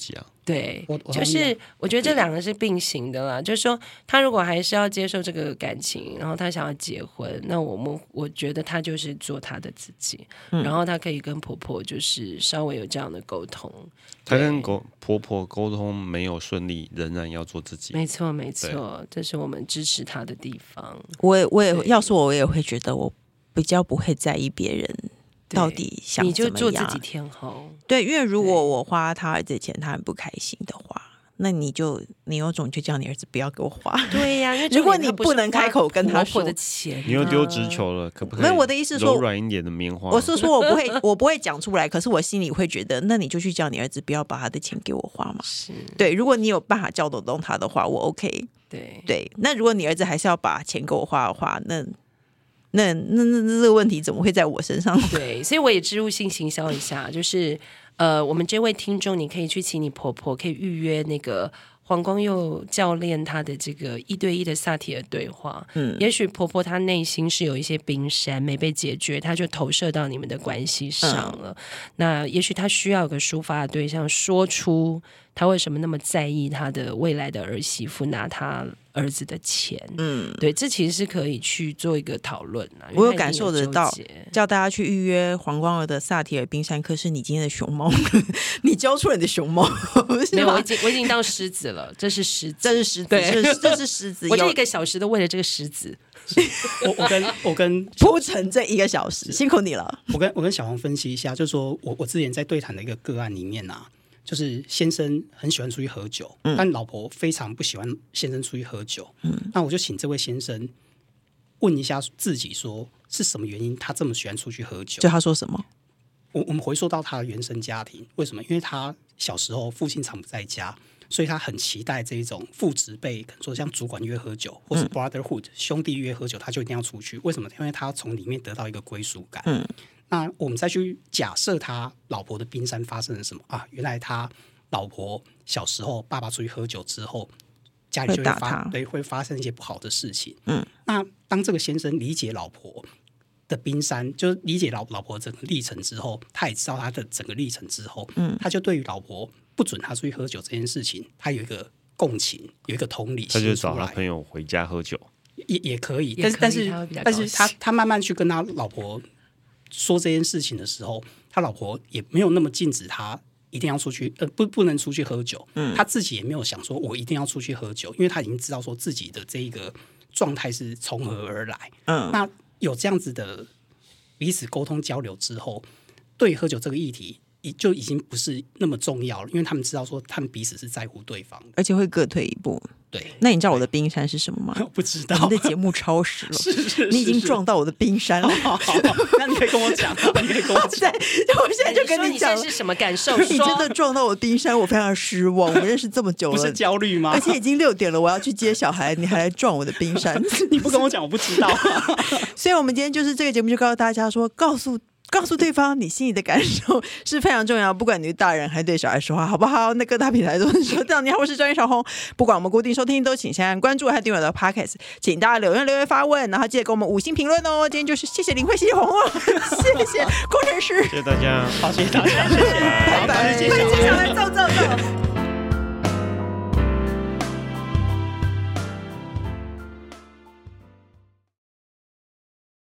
[SPEAKER 2] 对，就是我觉得这两个是并行的啦。就是说，他如果还是要接受这个感情，然后他想要结婚，那我觉得他就是做他的自己，然后他可以跟婆婆就是稍微有这样的沟通。
[SPEAKER 4] 他跟婆婆沟通没有顺利，仍然要做自己。
[SPEAKER 2] 没错，没错，这是我们支持他的地方。
[SPEAKER 1] 我也要说，我也会觉得我比较不会在意别人到底想怎么样，
[SPEAKER 2] 你就做自己天后。
[SPEAKER 1] 对，因为如果我花他儿子的钱，他很不开心的话，那你有种就叫你儿子不要给我花。
[SPEAKER 2] 对呀、因为
[SPEAKER 1] 如果你不能开口跟他说
[SPEAKER 2] 婆婆的钱、
[SPEAKER 4] 你又丢直球了，可不可以？
[SPEAKER 1] 没有，我的意思是说
[SPEAKER 4] 柔软一点的棉花。
[SPEAKER 1] 我是说我不会讲出来，可是我心里会觉得，那你就去叫你儿子不要把他的钱给我花嘛。
[SPEAKER 2] 是，
[SPEAKER 1] 对，如果你有办法叫得动他的话，我 OK。对，那如果你儿子还是要把钱给我花的话，那这个问题怎么会在我身上？
[SPEAKER 2] 对，所以我也植入性行销一下，就是我们这位听众，你可以去请你婆婆，可以预约那个黄光佑教练他的这个1对1的萨提尔对话。也许婆婆她内心是有一些冰山没被解决，她就投射到你们的关系上了。那也许她需要有个抒发的对象，说出她为什么那么在意她的未来的儿媳妇拿她儿子的钱。对，这其实是可以去做一个讨论啊。
[SPEAKER 1] 我有感受得到，叫大家去预约黄光儿的萨提尔冰山课是你今天的熊猫，你教出来的熊猫。
[SPEAKER 2] 没有，我已经当狮子了，这是狮子，
[SPEAKER 1] 这是狮子，
[SPEAKER 2] 我这1个小时都为了这个狮子。
[SPEAKER 3] 我跟
[SPEAKER 1] 铺陈这1个小时，辛苦你了。
[SPEAKER 3] 我跟小黄分析一下，就是说我之前在对谈的一个个案里面啊，就是先生很喜欢出去喝酒，但老婆非常不喜欢先生出去喝酒。那我就请这位先生问一下自己，说是什么原因他这么喜欢出去喝酒？
[SPEAKER 1] 就他说什么？
[SPEAKER 3] 我们回溯到他的原生家庭，为什么？因为他小时候父亲常不在家，所以他很期待这一种父职辈，可能说像主管约喝酒，或是 brotherhood 兄弟约喝酒，他就一定要出去。为什么？因为他要从里面得到一个归属感。那我们再去假设他老婆的冰山发生了什么啊？原来他老婆小时候爸爸出去喝酒之后，家里就会发生一些不好的事情。那当这个先生理解老婆的冰山，就是理解老婆整个历程之后，他也知道他的整个历程之后，他就对于老婆不准他出去喝酒这件事情，他有一个共情，有一个同理心，
[SPEAKER 4] 他就找他朋友回家喝酒，
[SPEAKER 3] 也可以，但是他慢慢去跟他老婆说这件事情的时候，他老婆也没有那么禁止他一定要出去，不能出去喝酒。他自己也没有想说我一定要出去喝酒，因为他已经知道说自己的这一个状态是从何而来。那有这样子的彼此沟通交流之后，对喝酒这个议题就已经不是那么重要了，因为他们知道说他们彼此是在乎对方的，
[SPEAKER 1] 而且会各退一步。
[SPEAKER 3] 对，
[SPEAKER 1] 那你知道我的冰山是什么吗？
[SPEAKER 3] 我不知道，
[SPEAKER 1] 我们的节目超时了，是你已经撞到我的冰山了。
[SPEAKER 3] 好，那你可以跟我讲，你可以跟我讲。
[SPEAKER 1] 我现在就跟
[SPEAKER 2] 你讲是什么感受？
[SPEAKER 1] 你真的撞到我冰山，我非常失望。我们认识这么久了，
[SPEAKER 3] 不是焦虑吗？
[SPEAKER 1] 而且已经6点了，我要去接小孩，你还来撞我的冰山？
[SPEAKER 3] 你不跟我讲，我不知道。
[SPEAKER 1] 所以，我们今天就是这个节目，就告诉大家说，告诉对方你心里的感受是非常重要，不管你对大人还对小孩说话，好不好？那各大平台都是说到你好，我是专业小红。不管我们固定收听，都请先按关注还订阅我的 podcast， 请大家留言发问，然后记得给我们5星评论哦。今天就是谢谢林慧，谢谢红哦，谢谢工程师，
[SPEAKER 4] 谢谢大家，
[SPEAKER 3] 好，谢谢大家，谢谢，
[SPEAKER 1] 拜拜，快接下来，走。